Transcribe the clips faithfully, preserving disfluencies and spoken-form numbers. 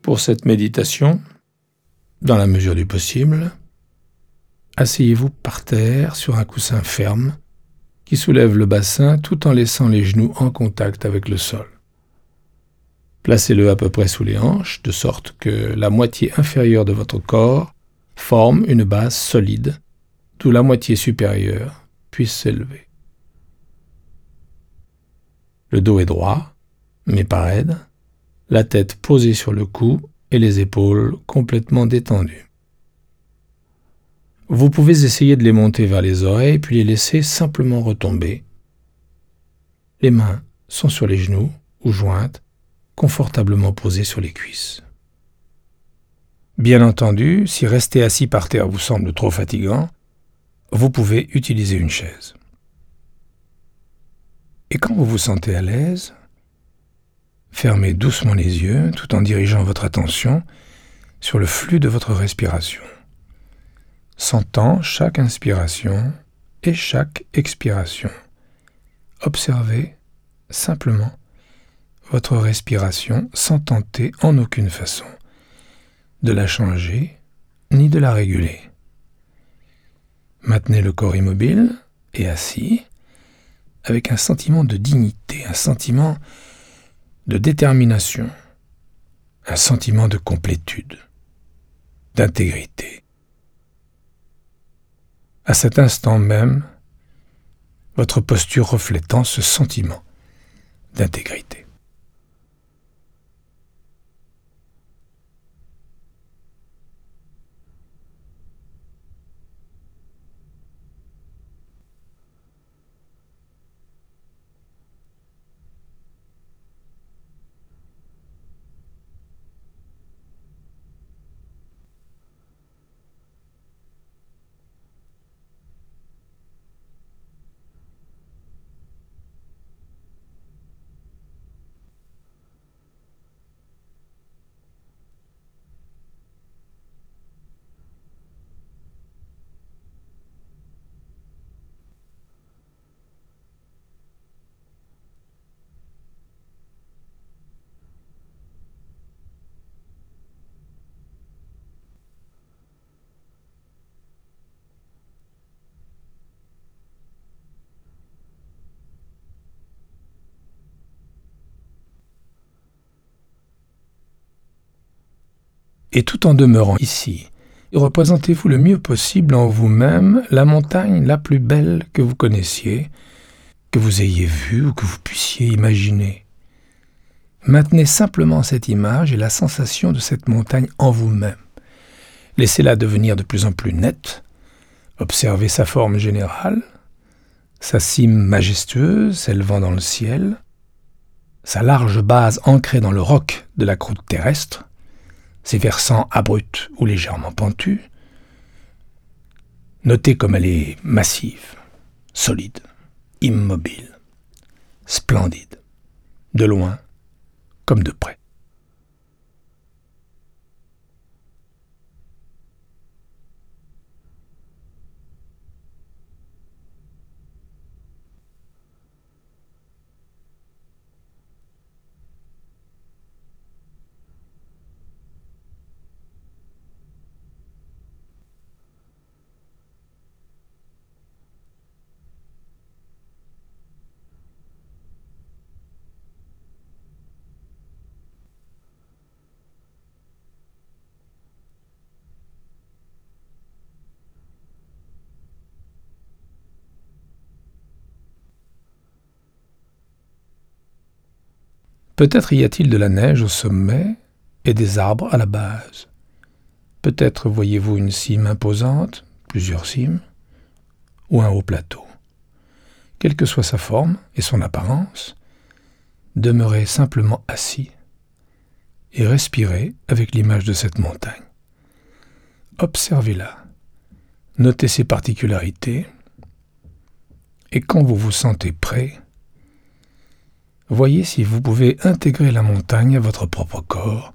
Pour cette méditation, dans la mesure du possible, asseyez-vous par terre sur un coussin ferme qui soulève le bassin tout en laissant les genoux en contact avec le sol. Placez-le à peu près sous les hanches, de sorte que la moitié inférieure de votre corps forme une base solide, d'où la moitié supérieure puisse s'élever. Le dos est droit, mais pas raide, la tête posée sur le cou et les épaules complètement détendues. Vous pouvez essayer de les monter vers les oreilles, puis les laisser simplement retomber. Les mains sont sur les genoux ou jointes, confortablement posées sur les cuisses. Bien entendu, si rester assis par terre vous semble trop fatigant, vous pouvez utiliser une chaise. Et quand vous vous sentez à l'aise, fermez doucement les yeux tout en dirigeant votre attention sur le flux de votre respiration, sentant chaque inspiration et chaque expiration. Observez simplement votre respiration sans tenter en aucune façon de la changer ni de la réguler. Maintenez le corps immobile et assis avec un sentiment de dignité, un sentiment de détermination, un sentiment de complétude, d'intégrité. À cet instant même, votre posture reflétant ce sentiment d'intégrité. Et tout en demeurant ici, représentez-vous le mieux possible en vous-même la montagne la plus belle que vous connaissiez, que vous ayez vue ou que vous puissiez imaginer. Maintenez simplement cette image et la sensation de cette montagne en vous-même. Laissez-la devenir de plus en plus nette. Observez sa forme générale, sa cime majestueuse s'élevant dans le ciel, sa large base ancrée dans le roc de la croûte terrestre, ses versants abrupts ou légèrement pentus. Notez comme elle est massive, solide, immobile, splendide, de loin comme de près. Peut-être y a-t-il de la neige au sommet et des arbres à la base. Peut-être voyez-vous une cime imposante, plusieurs cimes, ou un haut plateau. Quelle que soit sa forme et son apparence, demeurez simplement assis et respirez avec l'image de cette montagne. Observez-la, notez ses particularités, et quand vous vous sentez prêt, voyez si vous pouvez intégrer la montagne à votre propre corps,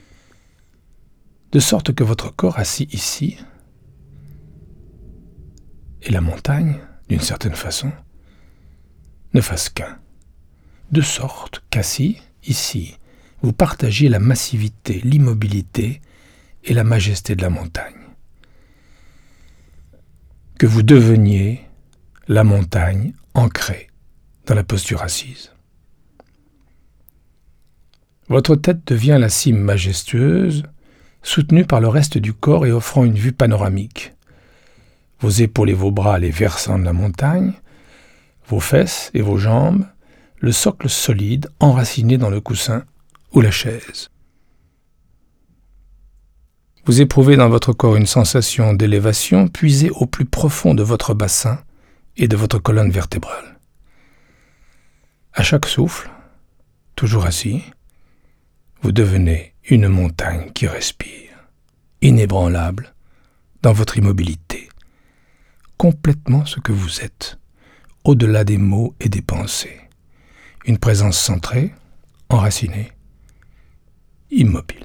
de sorte que votre corps assis ici et la montagne, d'une certaine façon, ne fassent qu'un, de sorte qu'assis ici, vous partagiez la massivité, l'immobilité et la majesté de la montagne. Que vous deveniez la montagne ancrée dans la posture assise. Votre tête devient la cime majestueuse, soutenue par le reste du corps et offrant une vue panoramique. Vos épaules et vos bras les versants de la montagne, vos fesses et vos jambes, le socle solide enraciné dans le coussin ou la chaise. Vous éprouvez dans votre corps une sensation d'élévation puisée au plus profond de votre bassin et de votre colonne vertébrale. À chaque souffle, toujours assis, vous devenez une montagne qui respire, inébranlable dans votre immobilité, complètement ce que vous êtes, au-delà des mots et des pensées. Une présence centrée, enracinée, immobile.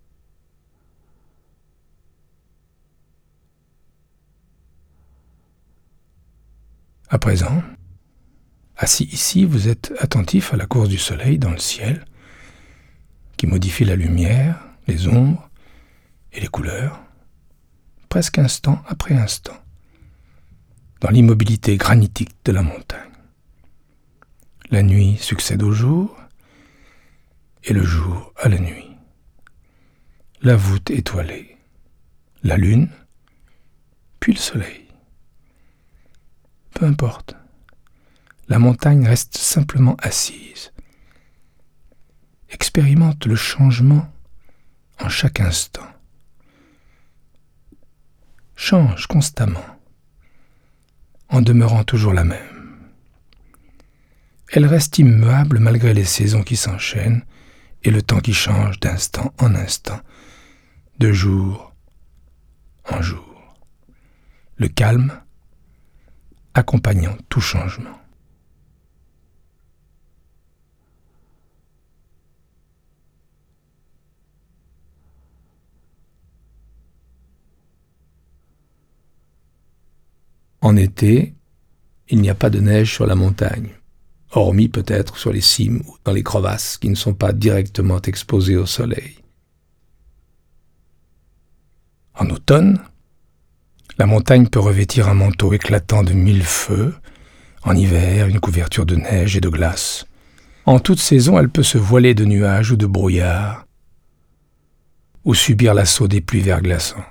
À présent, assis ici, vous êtes attentif à la course du soleil dans le ciel, qui modifie la lumière, les ombres et les couleurs, presque instant après instant, dans l'immobilité granitique de la montagne. La nuit succède au jour, et le jour à la nuit. La voûte étoilée, la lune, puis le soleil. Peu importe, la montagne reste simplement assise. Expérimente le changement en chaque instant. Change constamment, en demeurant toujours la même. Elle reste immuable malgré les saisons qui s'enchaînent et le temps qui change d'instant en instant, de jour en jour. Le calme accompagnant tout changement. En été, il n'y a pas de neige sur la montagne, hormis peut-être sur les cimes ou dans les crevasses qui ne sont pas directement exposées au soleil. En automne, la montagne peut revêtir un manteau éclatant de mille feux, en hiver une couverture de neige et de glace. En toute saison, elle peut se voiler de nuages ou de brouillards, ou subir l'assaut des pluies verglaçantes.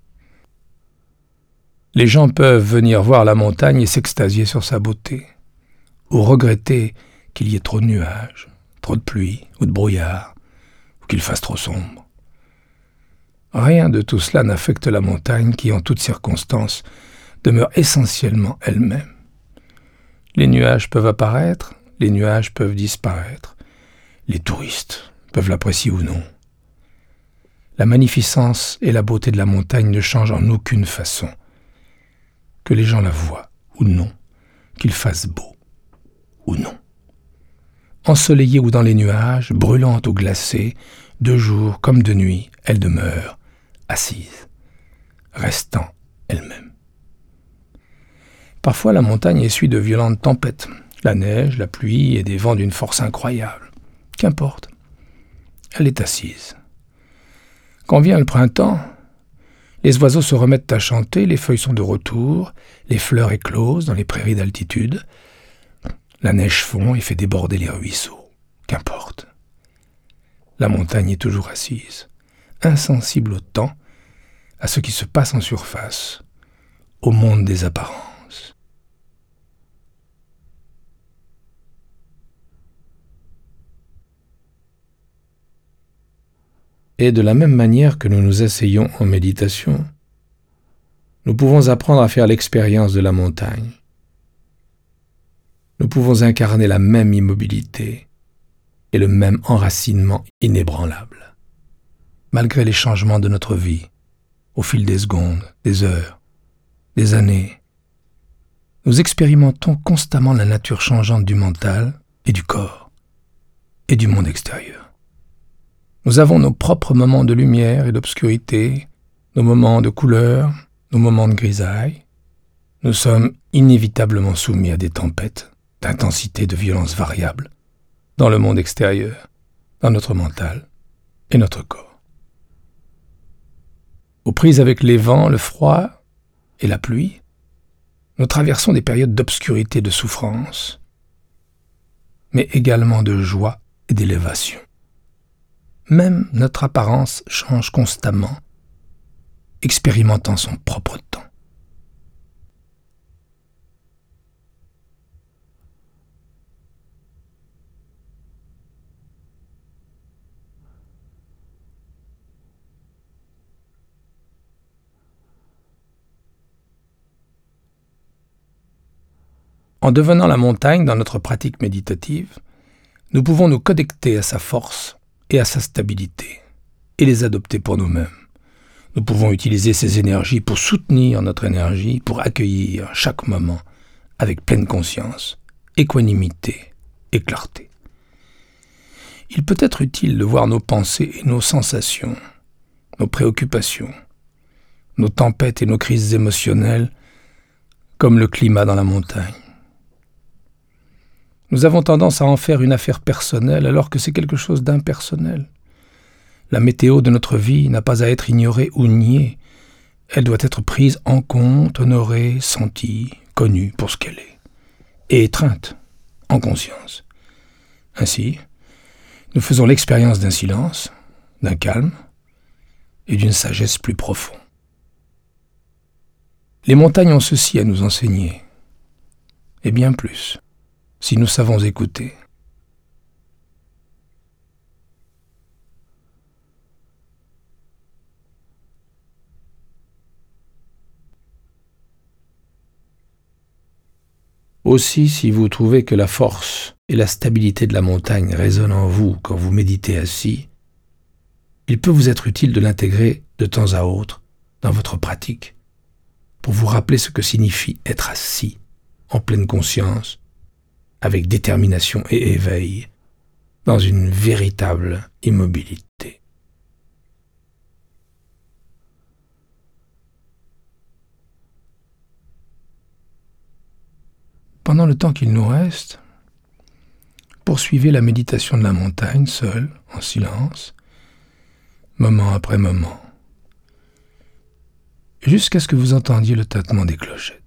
Les gens peuvent venir voir la montagne et s'extasier sur sa beauté, ou regretter qu'il y ait trop de nuages, trop de pluie ou de brouillard, ou qu'il fasse trop sombre. Rien de tout cela n'affecte la montagne qui, en toutes circonstances, demeure essentiellement elle-même. Les nuages peuvent apparaître, les nuages peuvent disparaître. Les touristes peuvent l'apprécier ou non. La magnificence et la beauté de la montagne ne changent en aucune façon. Que les gens la voient ou non, qu'il fasse beau ou non. Ensoleillée ou dans les nuages, brûlante ou glacée, de jour comme de nuit, elle demeure assise, restant elle-même. Parfois, la montagne essuie de violentes tempêtes, la neige, la pluie et des vents d'une force incroyable. Qu'importe, elle est assise. Quand vient le printemps, les oiseaux se remettent à chanter, les feuilles sont de retour, les fleurs éclosent dans les prairies d'altitude. La neige fond et fait déborder les ruisseaux. Qu'importe. La montagne est toujours assise, insensible au temps, à ce qui se passe en surface, au monde des apparences. Et de la même manière que nous nous asseyons en méditation, nous pouvons apprendre à faire l'expérience de la montagne. Nous pouvons incarner la même immobilité et le même enracinement inébranlable, malgré les changements de notre vie, au fil des secondes, des heures, des années. Nous expérimentons constamment la nature changeante du mental et du corps, et du monde extérieur. Nous avons nos propres moments de lumière et d'obscurité, nos moments de couleur, nos moments de grisaille. Nous sommes inévitablement soumis à des tempêtes, d'intensité, de violence variable, dans le monde extérieur. dans notre mental et notre corps. Aux prises avec les vents, le froid et la pluie, nous traversons des périodes d'obscurité et de souffrance, mais également de joie et d'élévation. Même notre apparence change constamment, expérimentant son propre temps. En devenant la montagne dans notre pratique méditative, nous pouvons nous connecter à sa force et à sa stabilité, et les adopter pour nous-mêmes. Nous pouvons utiliser ces énergies pour soutenir notre énergie, pour accueillir chaque moment avec pleine conscience, équanimité et clarté. Il peut être utile de voir nos pensées et nos sensations, nos préoccupations, nos tempêtes et nos crises émotionnelles comme le climat dans la montagne. Nous avons tendance à en faire une affaire personnelle alors que c'est quelque chose d'impersonnel. La météo de notre vie n'a pas à être ignorée ou niée. Elle doit être prise en compte, honorée, sentie, connue pour ce qu'elle est, et étreinte en conscience. Ainsi, nous faisons l'expérience d'un silence, d'un calme et d'une sagesse plus profonde. Les montagnes ont ceci à nous enseigner, et bien plus, si nous savons écouter. Aussi, si vous trouvez que la force et la stabilité de la montagne résonnent en vous quand vous méditez assis, il peut vous être utile de l'intégrer de temps à autre dans votre pratique pour vous rappeler ce que signifie être assis, en pleine conscience, avec détermination et éveil, dans une véritable immobilité. Pendant le temps qu'il nous reste, poursuivez la méditation de la montagne, seul, en silence, moment après moment, jusqu'à ce que vous entendiez le tintement des clochettes.